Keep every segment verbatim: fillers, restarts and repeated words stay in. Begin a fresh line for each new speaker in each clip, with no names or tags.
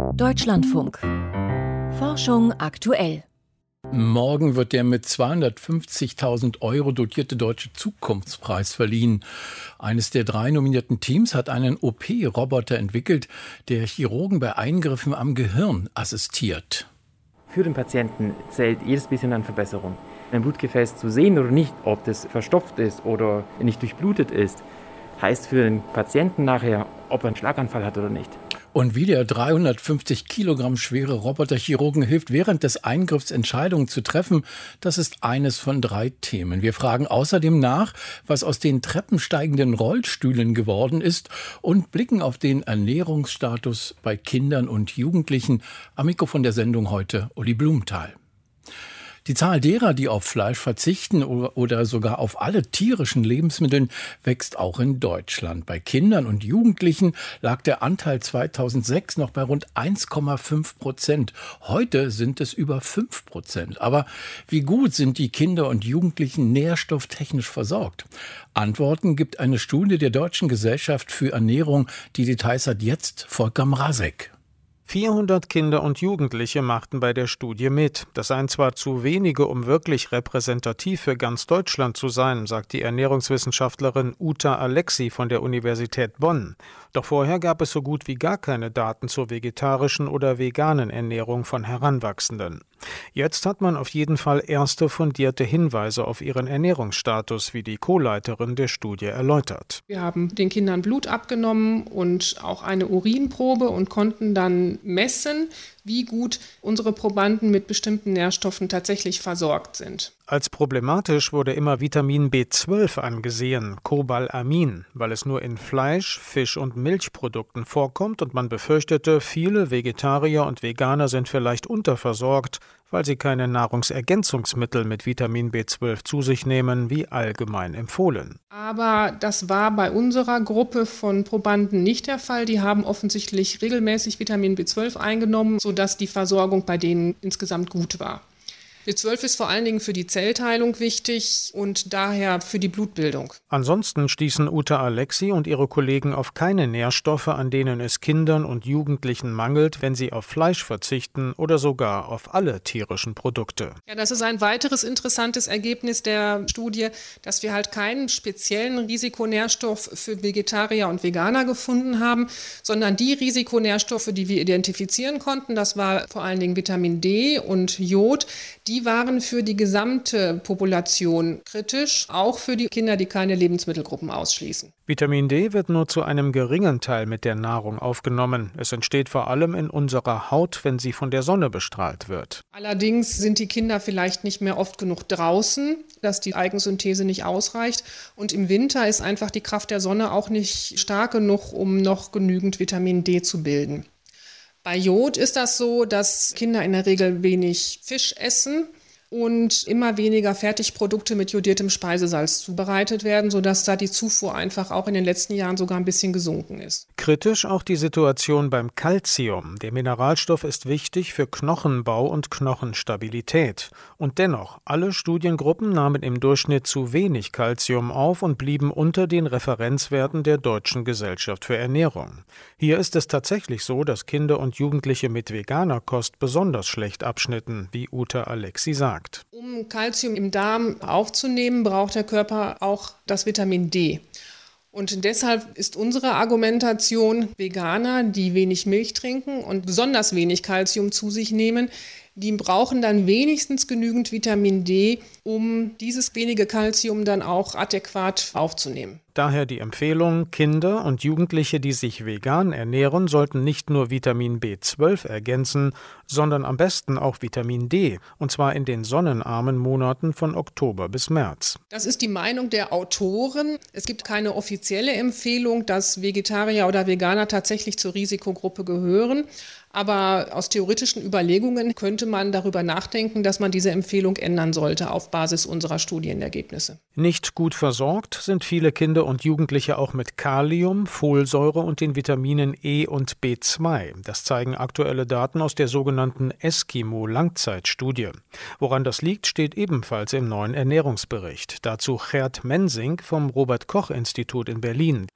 Deutschlandfunk. Forschung aktuell.
Morgen wird der mit zweihundertfünfzigtausend Euro dotierte Deutsche Zukunftspreis verliehen. Eines der drei nominierten Teams hat einen O P-Roboter entwickelt, der Chirurgen bei Eingriffen am Gehirn assistiert.
Für den Patienten zählt jedes bisschen an Verbesserung. Ein Blutgefäß zu sehen oder nicht, ob das verstopft ist oder nicht durchblutet ist, heißt für den Patienten nachher, ob er einen Schlaganfall hat oder nicht.
Und wie der dreihundertfünfzig Kilogramm schwere Roboter Chirurgen hilft, während des Eingriffs Entscheidungen zu treffen, das ist eines von drei Themen. Wir fragen außerdem nach, was aus den treppensteigenden Rollstühlen geworden ist und blicken auf den Ernährungsstatus bei Kindern und Jugendlichen. Am Mikrofon der Sendung heute Uli Blumenthal. Die Zahl derer, die auf Fleisch verzichten oder sogar auf alle tierischen Lebensmittel, wächst auch in Deutschland. Bei Kindern und Jugendlichen lag der Anteil zweitausendsechs noch bei rund eins Komma fünf Prozent. Heute sind es über fünf Prozent. Aber wie gut sind die Kinder und Jugendlichen nährstofftechnisch versorgt? Antworten gibt eine Studie der Deutschen Gesellschaft für Ernährung. Die Details hat jetzt Volker Mrazek.
vierhundert Kinder und Jugendliche machten bei der Studie mit. Das seien zwar zu wenige, um wirklich repräsentativ für ganz Deutschland zu sein, sagt die Ernährungswissenschaftlerin Uta Alexi von der Universität Bonn. Doch vorher gab es so gut wie gar keine Daten zur vegetarischen oder veganen Ernährung von Heranwachsenden. Jetzt hat man auf jeden Fall erste fundierte Hinweise auf ihren Ernährungsstatus, wie die Co-Leiterin der Studie erläutert.
Wir haben den Kindern Blut abgenommen und auch eine Urinprobe und konnten dann messen, wie gut unsere Probanden mit bestimmten Nährstoffen tatsächlich versorgt sind.
Als problematisch wurde immer Vitamin B zwölf angesehen, Cobalamin, weil es nur in Fleisch, Fisch und Milchprodukten vorkommt und man befürchtete, viele Vegetarier und Veganer sind vielleicht unterversorgt, weil sie keine Nahrungsergänzungsmittel mit Vitamin B zwölf zu sich nehmen, wie allgemein empfohlen.
Aber das war bei unserer Gruppe von Probanden nicht der Fall. Die haben offensichtlich regelmäßig Vitamin B zwölf eingenommen, sodass die Versorgung bei denen insgesamt gut war. B zwölf ist vor allen Dingen für die Zellteilung wichtig und daher für die Blutbildung.
Ansonsten stießen Uta Alexi und ihre Kollegen auf keine Nährstoffe, an denen es Kindern und Jugendlichen mangelt, wenn sie auf Fleisch verzichten oder sogar auf alle tierischen Produkte.
Ja, das ist ein weiteres interessantes Ergebnis der Studie, dass wir halt keinen speziellen Risikonährstoff für Vegetarier und Veganer gefunden haben, sondern die Risikonährstoffe, die wir identifizieren konnten, das war vor allen Dingen Vitamin D und Jod, die waren für die gesamte Population kritisch, auch für die Kinder, die keine Lebensmittelgruppen ausschließen.
Vitamin D wird nur zu einem geringen Teil mit der Nahrung aufgenommen. Es entsteht vor allem in unserer Haut, wenn sie von der Sonne bestrahlt wird.
Allerdings sind die Kinder vielleicht nicht mehr oft genug draußen, dass die Eigensynthese nicht ausreicht. Und im Winter ist einfach die Kraft der Sonne auch nicht stark genug, um noch genügend Vitamin D zu bilden. Bei Jod ist das so, dass Kinder in der Regel wenig Fisch essen und immer weniger Fertigprodukte mit jodiertem Speisesalz zubereitet werden, sodass da die Zufuhr einfach auch in den letzten Jahren sogar ein bisschen gesunken ist.
Kritisch auch die Situation beim Calcium. Der Mineralstoff ist wichtig für Knochenbau und Knochenstabilität. Und dennoch, alle Studiengruppen nahmen im Durchschnitt zu wenig Calcium auf und blieben unter den Referenzwerten der Deutschen Gesellschaft für Ernährung. Hier ist es tatsächlich so, dass Kinder und Jugendliche mit veganer Kost besonders schlecht abschnitten, wie Uta Alexi sagt.
Um Calcium im Darm aufzunehmen, braucht der Körper auch das Vitamin D. Und deshalb ist unsere Argumentation, Veganer, die wenig Milch trinken und besonders wenig Calcium zu sich nehmen, die brauchen dann wenigstens genügend Vitamin D, um dieses wenige Calcium dann auch adäquat aufzunehmen.
Daher die Empfehlung, Kinder und Jugendliche, die sich vegan ernähren, sollten nicht nur Vitamin B zwölf ergänzen, sondern am besten auch Vitamin D, und zwar in den sonnenarmen Monaten von Oktober bis März.
Das ist die Meinung der Autoren. Es gibt keine offizielle Empfehlung, dass Vegetarier oder Veganer tatsächlich zur Risikogruppe gehören. Aber aus theoretischen Überlegungen könnte man darüber nachdenken, dass man diese Empfehlung ändern sollte auf Basis unserer Studienergebnisse.
Nicht gut versorgt sind viele Kinder und Jugendliche auch mit Kalium, Folsäure und den Vitaminen E und B zwei. Das zeigen aktuelle Daten aus der sogenannten Eskimo-Langzeitstudie. Woran das liegt, steht ebenfalls im neuen Ernährungsbericht. Dazu Gerd Mensing vom Robert-Koch-Institut in Berlin.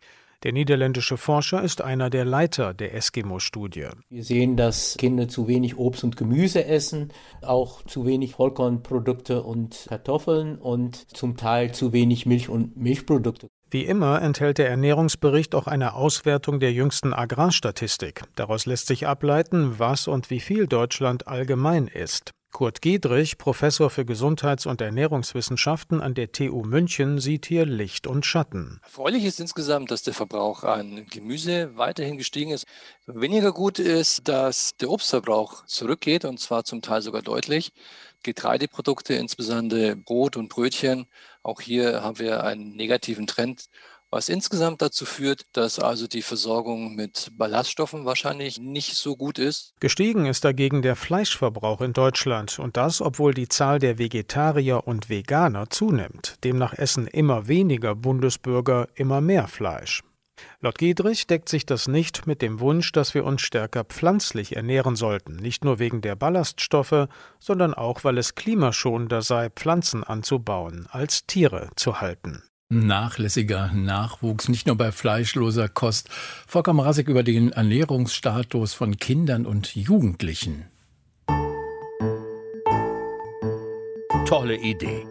Der niederländische Forscher ist einer der Leiter der Eskimo-Studie.
Wir sehen, dass Kinder zu wenig Obst und Gemüse essen, auch zu wenig Vollkornprodukte und Kartoffeln und zum Teil zu wenig Milch und Milchprodukte.
Wie immer enthält der Ernährungsbericht auch eine Auswertung der jüngsten Agrarstatistik. Daraus lässt sich ableiten, was und wie viel Deutschland allgemein isst. Kurt Giedrich, Professor für Gesundheits- und Ernährungswissenschaften an der T U München, sieht hier Licht und Schatten.
Erfreulich ist insgesamt, dass der Verbrauch an Gemüse weiterhin gestiegen ist. Weniger gut ist, dass der Obstverbrauch zurückgeht, und zwar zum Teil sogar deutlich. Getreideprodukte, insbesondere Brot und Brötchen, auch hier haben wir einen negativen Trend, was insgesamt dazu führt, dass also die Versorgung mit Ballaststoffen wahrscheinlich nicht so gut ist.
Gestiegen ist dagegen der Fleischverbrauch in Deutschland, und das, obwohl die Zahl der Vegetarier und Veganer zunimmt. Demnach essen immer weniger Bundesbürger immer mehr Fleisch. Laut Giedrich deckt sich das nicht mit dem Wunsch, dass wir uns stärker pflanzlich ernähren sollten, nicht nur wegen der Ballaststoffe, sondern auch, weil es klimaschonender sei, Pflanzen anzubauen, als Tiere zu halten.
Nachlässiger Nachwuchs, nicht nur bei fleischloser Kost. Volker Mrazek über den Ernährungsstatus von Kindern und Jugendlichen.
Tolle Idee.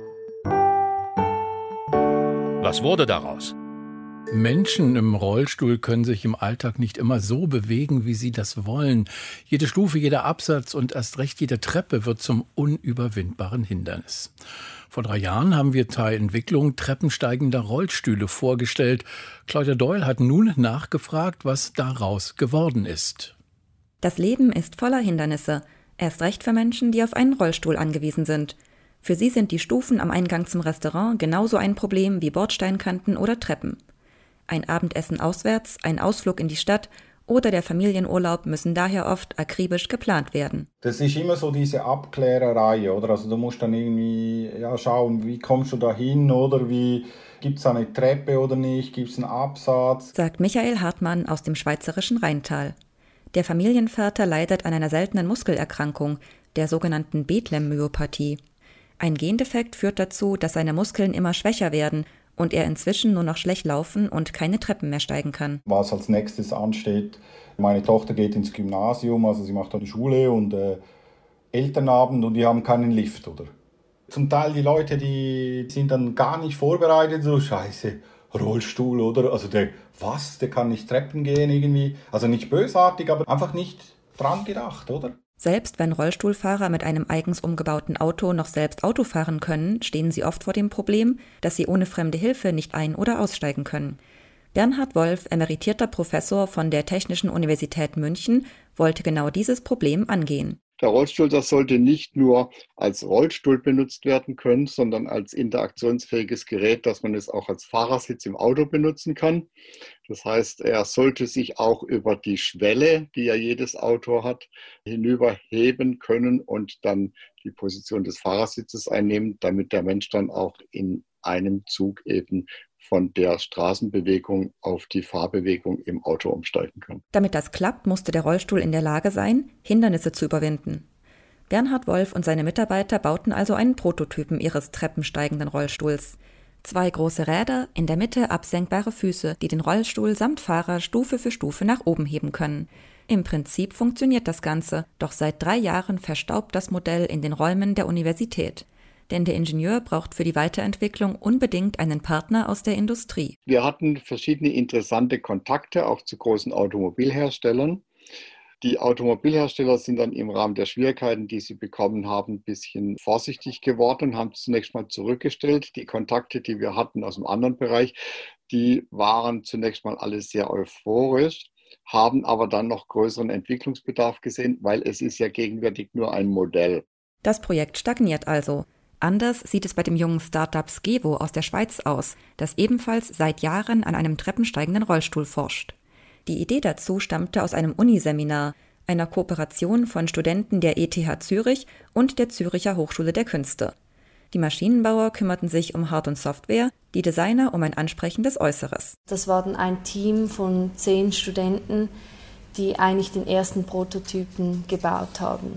Was wurde daraus?
Menschen im Rollstuhl können sich im Alltag nicht immer so bewegen, wie sie das wollen. Jede Stufe, jeder Absatz und erst recht jede Treppe wird zum unüberwindbaren Hindernis. Vor drei Jahren haben wir Teilentwicklung treppensteigender Rollstühle vorgestellt. Claudia Doyle hat nun nachgefragt, was daraus geworden ist.
Das Leben ist voller Hindernisse, erst recht für Menschen, die auf einen Rollstuhl angewiesen sind. Für sie sind die Stufen am Eingang zum Restaurant genauso ein Problem wie Bordsteinkanten oder Treppen. Ein Abendessen auswärts, ein Ausflug in die Stadt oder der Familienurlaub müssen daher oft akribisch geplant werden.
Das ist immer so diese Abklärerei, oder? Also du musst dann irgendwie ja, schauen, wie kommst du da hin, oder wie gibt es eine Treppe oder nicht, gibt es einen Absatz?
Sagt Michael Hartmann aus dem schweizerischen Rheintal. Der Familienvater leidet an einer seltenen Muskelerkrankung, der sogenannten Bethlem-Myopathie. Ein Gendefekt führt dazu, dass seine Muskeln immer schwächer werden und er inzwischen nur noch schlecht laufen und keine Treppen mehr steigen kann.
Was als nächstes ansteht, meine Tochter geht ins Gymnasium, also sie macht dann die Schule und äh, Elternabend und die haben keinen Lift, oder? Zum Teil die Leute, die sind dann gar nicht vorbereitet, so scheiße, Rollstuhl, oder? Also der, was, der kann nicht Treppen gehen irgendwie, also nicht bösartig, aber einfach nicht dran gedacht, oder?
Selbst wenn Rollstuhlfahrer mit einem eigens umgebauten Auto noch selbst Auto fahren können, stehen sie oft vor dem Problem, dass sie ohne fremde Hilfe nicht ein- oder aussteigen können. Bernhard Wolf, emeritierter Professor von der Technischen Universität München, wollte genau dieses Problem angehen.
Der Rollstuhl, das sollte nicht nur als Rollstuhl benutzt werden können, sondern als interaktionsfähiges Gerät, dass man es auch als Fahrersitz im Auto benutzen kann. Das heißt, er sollte sich auch über die Schwelle, die ja jedes Auto hat, hinüberheben können und dann die Position des Fahrersitzes einnehmen, damit der Mensch dann auch in einem Zug eben von der Straßenbewegung auf die Fahrbewegung im Auto umsteigen kann.
Damit das klappt, musste der Rollstuhl in der Lage sein, Hindernisse zu überwinden. Bernhard Wolf und seine Mitarbeiter bauten also einen Prototypen ihres treppensteigenden Rollstuhls. Zwei große Räder, in der Mitte absenkbare Füße, die den Rollstuhl samt Fahrer Stufe für Stufe nach oben heben können. Im Prinzip funktioniert das Ganze, doch seit drei Jahren verstaubt das Modell in den Räumen der Universität. Denn der Ingenieur braucht für die Weiterentwicklung unbedingt einen Partner aus der Industrie.
Wir hatten verschiedene interessante Kontakte, auch zu großen Automobilherstellern. Die Automobilhersteller sind dann im Rahmen der Schwierigkeiten, die sie bekommen haben, ein bisschen vorsichtig geworden und haben zunächst mal zurückgestellt. Die Kontakte, die wir hatten aus dem anderen Bereich, die waren zunächst mal alle sehr euphorisch, haben aber dann noch größeren Entwicklungsbedarf gesehen, weil es ist ja gegenwärtig nur ein Modell.
Das Projekt stagniert also. Anders sieht es bei dem jungen Start-up Skevo aus der Schweiz aus, das ebenfalls seit Jahren an einem treppensteigenden Rollstuhl forscht. Die Idee dazu stammte aus einem Uniseminar, einer Kooperation von Studenten der E T H Zürich und der Züricher Hochschule der Künste. Die Maschinenbauer kümmerten sich um Hard- und Software, die Designer um ein ansprechendes Äußeres.
Das war dann ein Team von zehn Studenten, die eigentlich den ersten Prototypen gebaut haben.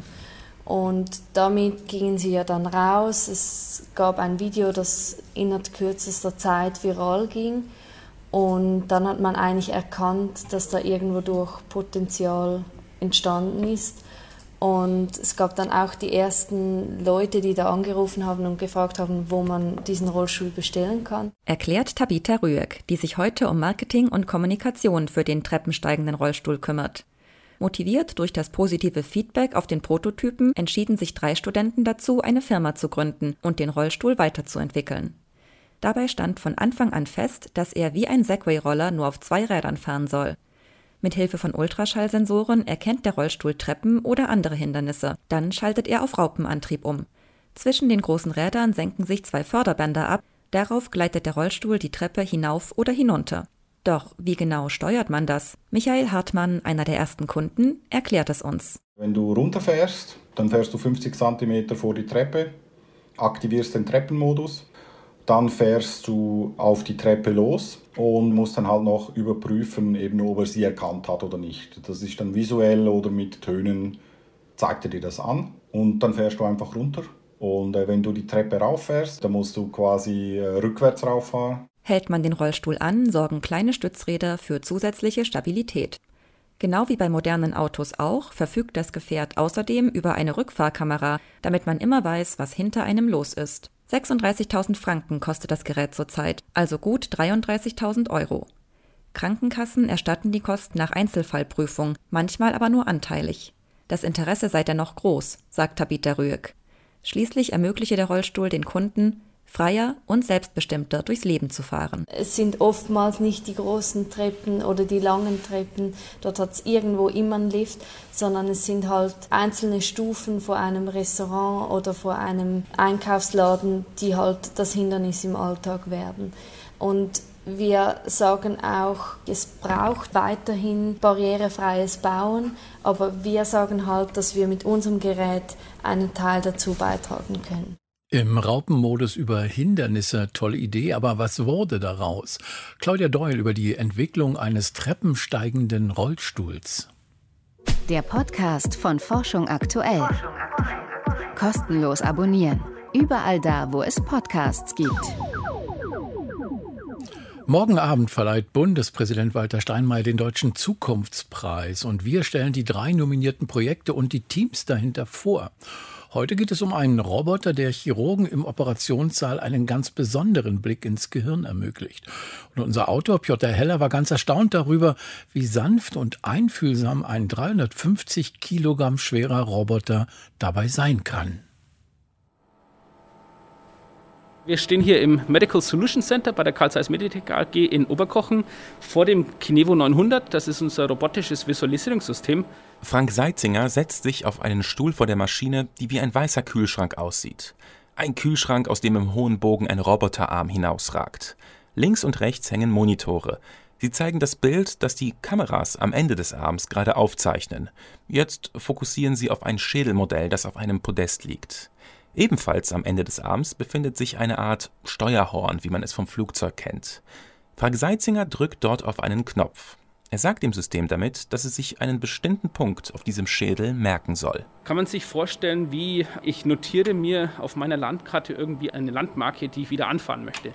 Und damit gingen sie ja dann raus. Es gab ein Video, das innerhalb kürzester Zeit viral ging. Und dann hat man eigentlich erkannt, dass da irgendwo durch Potenzial entstanden ist. Und es gab dann auch die ersten Leute, die da angerufen haben und gefragt haben, wo man diesen Rollstuhl bestellen kann.
Erklärt Tabitha Rüegg, die sich heute um Marketing und Kommunikation für den treppensteigenden Rollstuhl kümmert. Motiviert durch das positive Feedback auf den Prototypen entschieden sich drei Studenten dazu, eine Firma zu gründen und den Rollstuhl weiterzuentwickeln. Dabei stand von Anfang an fest, dass er wie ein Segway-Roller nur auf zwei Rädern fahren soll. Mithilfe von Ultraschallsensoren erkennt der Rollstuhl Treppen oder andere Hindernisse. Dann schaltet er auf Raupenantrieb um. Zwischen den großen Rädern senken sich zwei Förderbänder ab. Darauf gleitet der Rollstuhl die Treppe hinauf oder hinunter. Doch wie genau steuert man das? Michael Hartmann, einer der ersten Kunden, erklärt es uns.
Wenn du runterfährst, dann fährst du fünfzig Zentimeter vor die Treppe, aktivierst den Treppenmodus. Dann fährst du auf die Treppe los und musst dann halt noch überprüfen, eben, ob er sie erkannt hat oder nicht. Das ist dann visuell oder mit Tönen, zeigt er dir das an und dann fährst du einfach runter. Und äh, wenn du die Treppe rauffährst, dann musst du quasi äh, rückwärts rauffahren.
Hält man den Rollstuhl an, sorgen kleine Stützräder für zusätzliche Stabilität. Genau wie bei modernen Autos auch, verfügt das Gefährt außerdem über eine Rückfahrkamera, damit man immer weiß, was hinter einem los ist. sechsunddreißigtausend Franken kostet das Gerät zurzeit, also gut dreiunddreißigtausend Euro. Krankenkassen erstatten die Kosten nach Einzelfallprüfung, manchmal aber nur anteilig. Das Interesse sei dennoch groß, sagt Tabitha Rüegg. Schließlich ermögliche der Rollstuhl den Kunden, freier und selbstbestimmter durchs Leben zu fahren.
Es sind oftmals nicht die großen Treppen oder die langen Treppen, dort hat es irgendwo immer einen Lift, sondern es sind halt einzelne Stufen vor einem Restaurant oder vor einem Einkaufsladen, die halt das Hindernis im Alltag werden. Und wir sagen auch, es braucht weiterhin barrierefreies Bauen, aber wir sagen halt, dass wir mit unserem Gerät einen Teil dazu beitragen können.
Im Raupenmodus über Hindernisse, tolle Idee, aber was wurde daraus? Claudia Doyle über die Entwicklung eines treppensteigenden Rollstuhls.
Der Podcast von Forschung aktuell. Kostenlos abonnieren. Überall da, wo es Podcasts gibt.
Morgen Abend verleiht Bundespräsident Walter Steinmeier den Deutschen Zukunftspreis und wir stellen die drei nominierten Projekte und die Teams dahinter vor. Heute geht es um einen Roboter, der Chirurgen im Operationssaal einen ganz besonderen Blick ins Gehirn ermöglicht. Und unser Autor Piotr Heller war ganz erstaunt darüber, wie sanft und einfühlsam ein dreihundertfünfzig Kilogramm schwerer Roboter dabei sein kann.
Wir stehen hier im Medical Solutions Center bei der Carl Zeiss Meditech A G in Oberkochen vor dem Kinevo neunhundert. Das ist unser robotisches Visualisierungssystem.
Frank Seitzinger setzt sich auf einen Stuhl vor der Maschine, die wie ein weißer Kühlschrank aussieht. Ein Kühlschrank, aus dem im hohen Bogen ein Roboterarm hinausragt. Links und rechts hängen Monitore. Sie zeigen das Bild, das die Kameras am Ende des Arms gerade aufzeichnen. Jetzt fokussieren sie auf ein Schädelmodell, das auf einem Podest liegt. Ebenfalls am Ende des Arms befindet sich eine Art Steuerhorn, wie man es vom Flugzeug kennt. Frank Seitzinger drückt dort auf einen Knopf. Er sagt dem System damit, dass es sich einen bestimmten Punkt auf diesem Schädel merken soll.
Kann man sich vorstellen, wie ich notiere mir auf meiner Landkarte irgendwie eine Landmarke, die ich wieder anfahren möchte.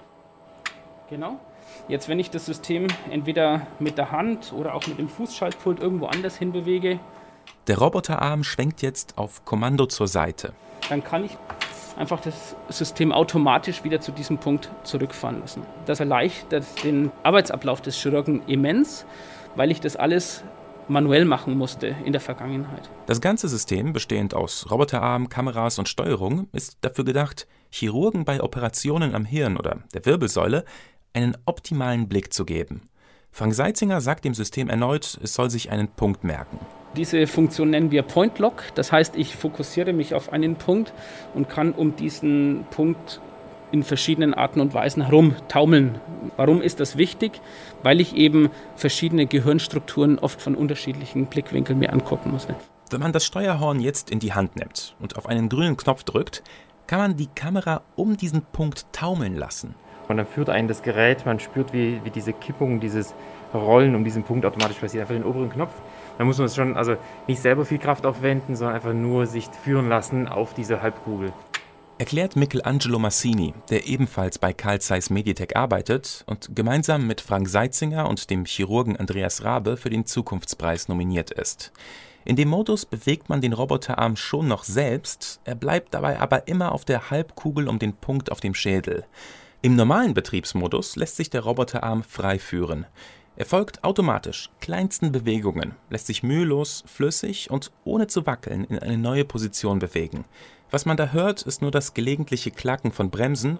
Genau. Jetzt, wenn ich das System entweder mit der Hand oder auch mit dem Fußschaltpult irgendwo anders hinbewege.
Der Roboterarm schwenkt jetzt auf Kommando zur Seite.
Dann kann ich einfach das System automatisch wieder zu diesem Punkt zurückfahren lassen. Das erleichtert den Arbeitsablauf des Chirurgen immens, weil ich das alles manuell machen musste in der Vergangenheit.
Das ganze System, bestehend aus Roboterarm, Kameras und Steuerung, ist dafür gedacht, Chirurgen bei Operationen am Hirn oder der Wirbelsäule einen optimalen Blick zu geben. Frank Seitzinger sagt dem System erneut, es soll sich einen Punkt merken.
Diese Funktion nennen wir Point Lock, das heißt, ich fokussiere mich auf einen Punkt und kann um diesen Punkt in verschiedenen Arten und Weisen herumtaumeln. Warum ist das wichtig? Weil ich eben verschiedene Gehirnstrukturen oft von unterschiedlichen Blickwinkeln mir angucken muss.
Wenn man das Steuerhorn jetzt in die Hand nimmt und auf einen grünen Knopf drückt, kann man die Kamera um diesen Punkt taumeln lassen.
Und dann führt einen das Gerät, man spürt, wie, wie diese Kippung, dieses Rollen um diesen Punkt automatisch passiert. Einfach den oberen Knopf. Da muss man es schon, also nicht selber viel Kraft aufwenden, sondern einfach nur sich führen lassen auf diese Halbkugel.
erklärt Michelangelo Massini, der ebenfalls bei Carl Zeiss Meditec arbeitet und gemeinsam mit Frank Seitzinger und dem Chirurgen Andreas Rabe für den Zukunftspreis nominiert ist. In dem Modus bewegt man den Roboterarm schon noch selbst, er bleibt dabei aber immer auf der Halbkugel um den Punkt auf dem Schädel. Im normalen Betriebsmodus lässt sich der Roboterarm frei führen. Er folgt automatisch kleinsten Bewegungen, lässt sich mühelos, flüssig und ohne zu wackeln in eine neue Position bewegen. Was man da hört, ist nur das gelegentliche Klacken von Bremsen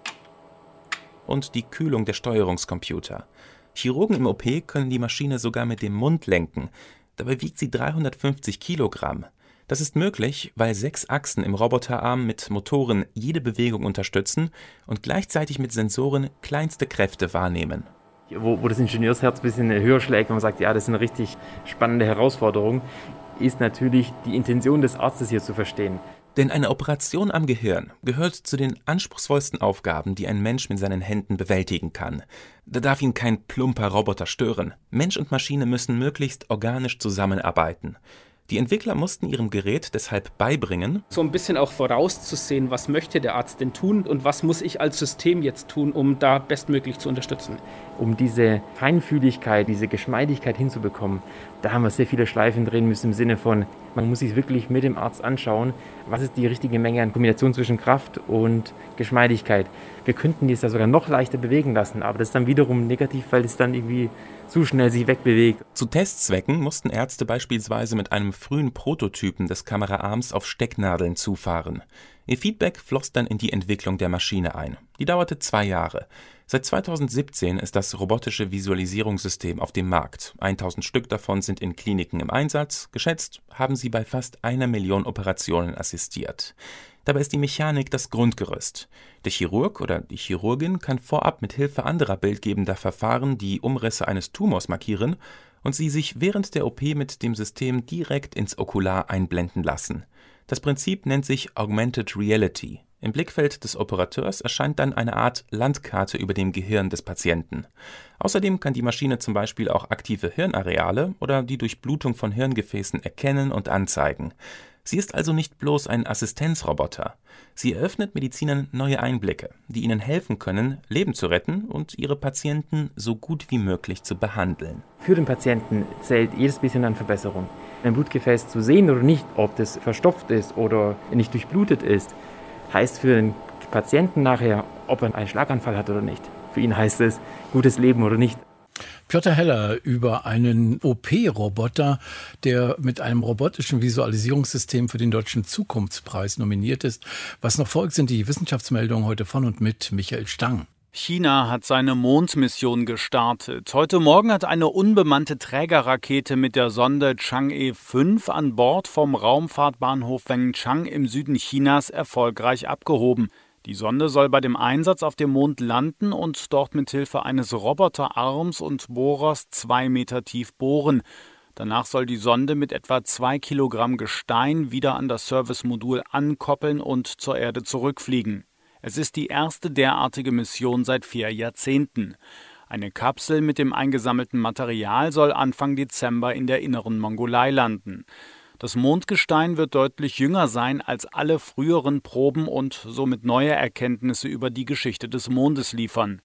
und die Kühlung der Steuerungscomputer. Chirurgen im O P können die Maschine sogar mit dem Mund lenken. Dabei wiegt sie dreihundertfünfzig Kilogramm. Das ist möglich, weil sechs Achsen im Roboterarm mit Motoren jede Bewegung unterstützen und gleichzeitig mit Sensoren kleinste Kräfte wahrnehmen.
Wo, wo das Ingenieursherz ein bisschen höher schlägt, wenn man sagt, ja, das ist eine richtig spannende Herausforderung, ist natürlich die Intention des Arztes hier zu verstehen.
Denn eine Operation am Gehirn gehört zu den anspruchsvollsten Aufgaben, die ein Mensch mit seinen Händen bewältigen kann. Da darf ihn kein plumper Roboter stören. Mensch und Maschine müssen möglichst organisch zusammenarbeiten. Die Entwickler mussten ihrem Gerät deshalb beibringen,
so ein bisschen auch vorauszusehen, was möchte der Arzt denn tun und was muss ich als System jetzt tun, um da bestmöglich zu unterstützen.
Um diese Feinfühligkeit, diese Geschmeidigkeit hinzubekommen, da haben wir sehr viele Schleifen drehen müssen im Sinne von, man muss sich wirklich mit dem Arzt anschauen, was ist die richtige Menge an Kombination zwischen Kraft und Geschmeidigkeit. Wir könnten die es ja sogar noch leichter bewegen lassen, aber das ist dann wiederum negativ, weil es dann irgendwie zu schnell sich wegbewegt.
Zu Testzwecken mussten Ärzte beispielsweise mit einem frühen Prototypen des Kameraarms auf Stecknadeln zufahren. Ihr Feedback floss dann in die Entwicklung der Maschine ein. Die dauerte zwei Jahre. Seit zweitausendsiebzehn ist das robotische Visualisierungssystem auf dem Markt. tausend Stück davon sind in Kliniken im Einsatz. Geschätzt haben sie bei fast einer Million Operationen assistiert. Dabei ist die Mechanik das Grundgerüst. Der Chirurg oder die Chirurgin kann vorab mit Hilfe anderer bildgebender Verfahren die Umrisse eines Tumors markieren und sie sich während der O P mit dem System direkt ins Okular einblenden lassen. Das Prinzip nennt sich Augmented Reality. Im Blickfeld des Operateurs erscheint dann eine Art Landkarte über dem Gehirn des Patienten. Außerdem kann die Maschine zum Beispiel auch aktive Hirnareale oder die Durchblutung von Hirngefäßen erkennen und anzeigen. Sie ist also nicht bloß ein Assistenzroboter. Sie eröffnet Medizinern neue Einblicke, die ihnen helfen können, Leben zu retten und ihre Patienten so gut wie möglich zu behandeln.
Für den Patienten zählt jedes bisschen an Verbesserung. Ein Blutgefäß zu sehen oder nicht, ob das verstopft ist oder nicht durchblutet ist, heißt für den Patienten nachher, ob er einen Schlaganfall hat oder nicht. Für ihn heißt es gutes Leben oder nicht.
Piotr Heller über einen O P-Roboter, der mit einem robotischen Visualisierungssystem für den Deutschen Zukunftspreis nominiert ist. Was noch folgt, sind die Wissenschaftsmeldungen heute von und mit Michael Stang.
China hat seine Mondmission gestartet. Heute Morgen hat eine unbemannte Trägerrakete mit der Sonde Chang'e fünf an Bord vom Raumfahrtbahnhof Wenchang im Süden Chinas erfolgreich abgehoben. Die Sonde soll bei dem Einsatz auf dem Mond landen und dort mit Hilfe eines Roboterarms und Bohrers zwei Meter tief bohren. Danach soll die Sonde mit etwa zwei Kilogramm Gestein wieder an das Servicemodul ankoppeln und zur Erde zurückfliegen. Es ist die erste derartige Mission seit vier Jahrzehnten. Eine Kapsel mit dem eingesammelten Material soll Anfang Dezember in der inneren Mongolei landen. Das Mondgestein wird deutlich jünger sein als alle früheren Proben und somit neue Erkenntnisse über die Geschichte des Mondes liefern.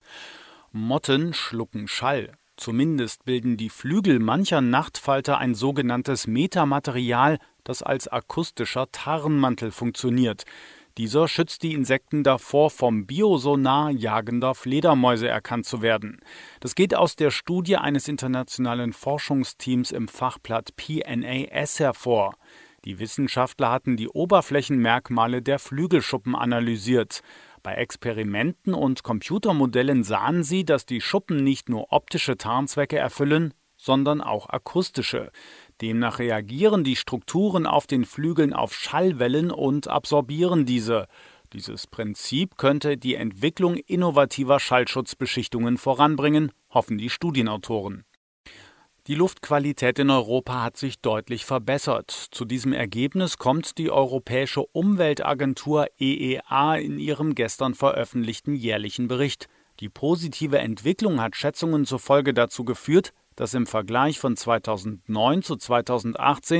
Motten schlucken Schall. Zumindest bilden die Flügel mancher Nachtfalter ein sogenanntes Metamaterial, das als akustischer Tarnmantel funktioniert. Dieser schützt die Insekten davor, vom Biosonar jagender Fledermäuse erkannt zu werden. Das geht aus der Studie eines internationalen Forschungsteams im Fachblatt P N A S hervor. Die Wissenschaftler hatten die Oberflächenmerkmale der Flügelschuppen analysiert. Bei Experimenten und Computermodellen sahen sie, dass die Schuppen nicht nur optische Tarnzwecke erfüllen, sondern auch akustische. Demnach reagieren die Strukturen auf den Flügeln auf Schallwellen und absorbieren diese. Dieses Prinzip könnte die Entwicklung innovativer Schallschutzbeschichtungen voranbringen, hoffen die Studienautoren. Die Luftqualität in Europa hat sich deutlich verbessert. Zu diesem Ergebnis kommt die Europäische Umweltagentur E E A in ihrem gestern veröffentlichten jährlichen Bericht. Die positive Entwicklung hat Schätzungen zufolge dazu geführt, dass im Vergleich von zweitausendneun zu zweitausendachtzehn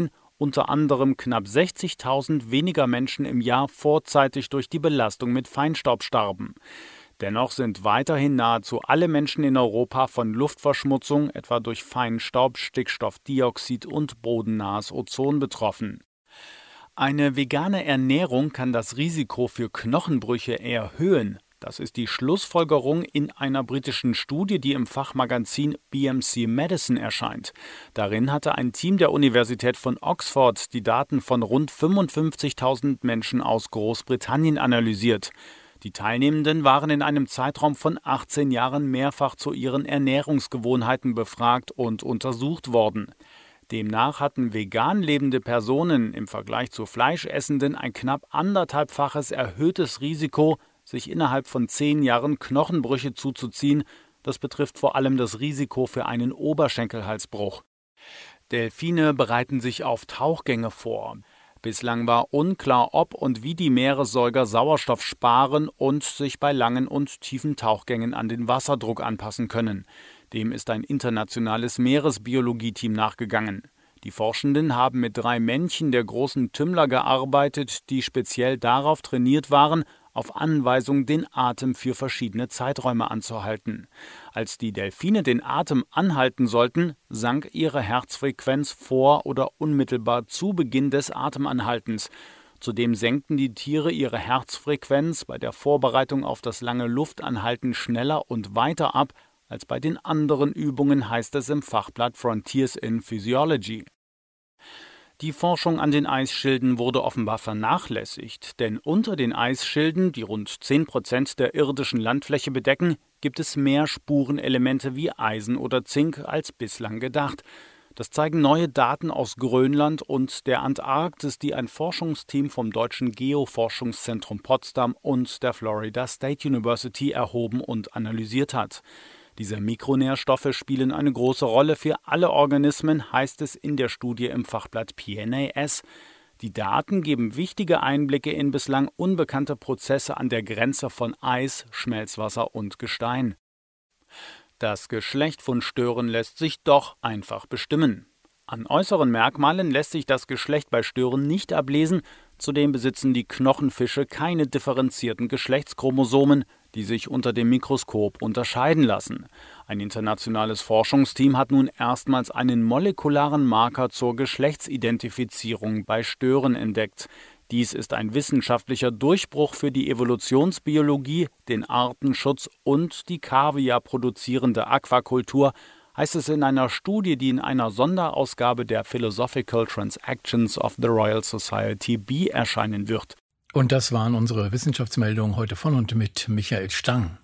unter anderem knapp sechzigtausend weniger Menschen im Jahr vorzeitig durch die Belastung mit Feinstaub starben. Dennoch sind weiterhin nahezu alle Menschen in Europa von Luftverschmutzung, etwa durch Feinstaub, Stickstoffdioxid und bodennahes Ozon betroffen. Eine vegane Ernährung kann das Risiko für Knochenbrüche erhöhen. Das ist die Schlussfolgerung in einer britischen Studie, die im Fachmagazin B M C Medicine erscheint. Darin hatte ein Team der Universität von Oxford die Daten von rund fünfundfünfzigtausend Menschen aus Großbritannien analysiert. Die Teilnehmenden waren in einem Zeitraum von achtzehn Jahren mehrfach zu ihren Ernährungsgewohnheiten befragt und untersucht worden. Demnach hatten vegan lebende Personen im Vergleich zu Fleischessenden ein knapp anderthalbfaches erhöhtes Risiko, sich innerhalb von zehn Jahren Knochenbrüche zuzuziehen. Das betrifft vor allem das Risiko für einen Oberschenkelhalsbruch. Delfine bereiten sich auf Tauchgänge vor. Bislang war unklar, ob und wie die Meeressäuger Sauerstoff sparen und sich bei langen und tiefen Tauchgängen an den Wasserdruck anpassen können. Dem ist ein internationales Meeresbiologie-Team nachgegangen. Die Forschenden haben mit drei Männchen der großen Tümmler gearbeitet, die speziell darauf trainiert waren, auf Anweisung den Atem für verschiedene Zeiträume anzuhalten. Als die Delfine den Atem anhalten sollten, sank ihre Herzfrequenz vor oder unmittelbar zu Beginn des Atemanhaltens. Zudem senkten die Tiere ihre Herzfrequenz bei der Vorbereitung auf das lange Luftanhalten schneller und weiter ab als bei den anderen Übungen, heißt es im Fachblatt Frontiers in Physiology. Die Forschung an den Eisschilden wurde offenbar vernachlässigt, denn unter den Eisschilden, die rund zehn Prozent der irdischen Landfläche bedecken, gibt es mehr Spurenelemente wie Eisen oder Zink als bislang gedacht. Das zeigen neue Daten aus Grönland und der Antarktis, die ein Forschungsteam vom Deutschen Geoforschungszentrum Potsdam und der Florida State University erhoben und analysiert hat. Diese Mikronährstoffe spielen eine große Rolle für alle Organismen, heißt es in der Studie im Fachblatt P N A S. Die Daten geben wichtige Einblicke in bislang unbekannte Prozesse an der Grenze von Eis, Schmelzwasser und Gestein. Das Geschlecht von Stören lässt sich doch einfach bestimmen. An äußeren Merkmalen lässt sich das Geschlecht bei Stören nicht ablesen. Zudem besitzen die Knochenfische keine differenzierten Geschlechtschromosomen, die sich unter dem Mikroskop unterscheiden lassen. Ein internationales Forschungsteam hat nun erstmals einen molekularen Marker zur Geschlechtsidentifizierung bei Stören entdeckt. Dies ist ein wissenschaftlicher Durchbruch für die Evolutionsbiologie, den Artenschutz und die Kaviar produzierende Aquakultur, heißt es in einer Studie, die in einer Sonderausgabe der Philosophical Transactions of the Royal Society B erscheinen wird.
Und das waren unsere Wissenschaftsmeldungen heute von und mit Michael Stang.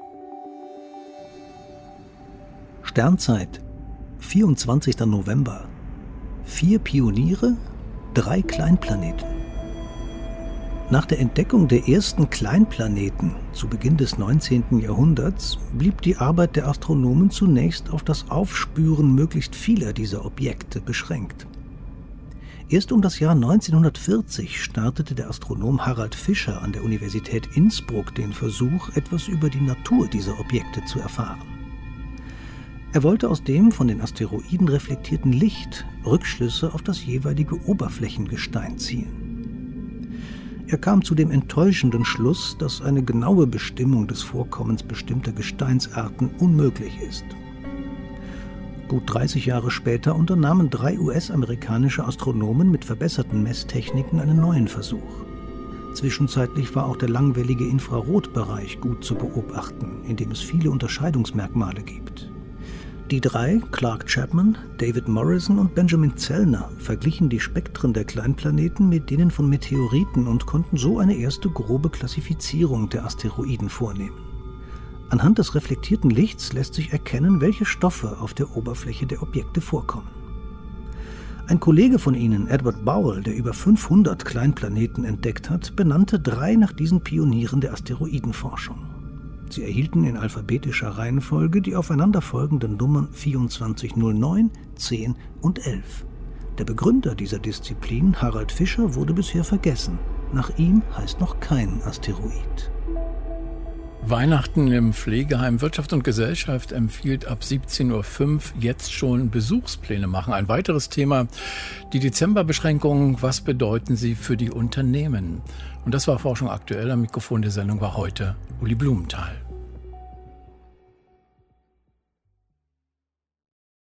Sternzeit, vierundzwanzigster November. Vier Pioniere, drei Kleinplaneten. Nach der Entdeckung der ersten Kleinplaneten zu Beginn des neunzehnten Jahrhunderts blieb die Arbeit der Astronomen zunächst auf das Aufspüren möglichst vieler dieser Objekte beschränkt. Erst um das Jahr neunzehnhundertvierzig startete der Astronom Harald Fischer an der Universität Innsbruck den Versuch, etwas über die Natur dieser Objekte zu erfahren. Er wollte aus dem von den Asteroiden reflektierten Licht Rückschlüsse auf das jeweilige Oberflächengestein ziehen. Er kam zu dem enttäuschenden Schluss, dass eine genaue Bestimmung des Vorkommens bestimmter Gesteinsarten unmöglich ist. Gut dreißig Jahre später unternahmen drei U S-amerikanische Astronomen mit verbesserten Messtechniken einen neuen Versuch. Zwischenzeitlich war auch der langwellige Infrarotbereich gut zu beobachten, in dem es viele Unterscheidungsmerkmale gibt. Die drei, Clark Chapman, David Morrison und Benjamin Zellner, verglichen die Spektren der Kleinplaneten mit denen von Meteoriten und konnten so eine erste grobe Klassifizierung der Asteroiden vornehmen. Anhand des reflektierten Lichts lässt sich erkennen, welche Stoffe auf der Oberfläche der Objekte vorkommen. Ein Kollege von ihnen, Edward Bowell, der über fünfhundert Kleinplaneten entdeckt hat, benannte drei nach diesen Pionieren der Asteroidenforschung. Sie erhielten in alphabetischer Reihenfolge die aufeinanderfolgenden Nummern vierundzwanzig null neun, zehn und elf. Der Begründer dieser Disziplin, Harald Fischer, wurde bisher vergessen. Nach ihm heißt noch kein Asteroid.
Weihnachten im Pflegeheim. Wirtschaft und Gesellschaft empfiehlt ab siebzehn Uhr fünf jetzt schon Besuchspläne machen. Ein weiteres Thema, die Dezemberbeschränkungen. Was bedeuten sie für die Unternehmen? Und das war Forschung aktuell. Am Mikrofon der Sendung war heute Uli Blumenthal.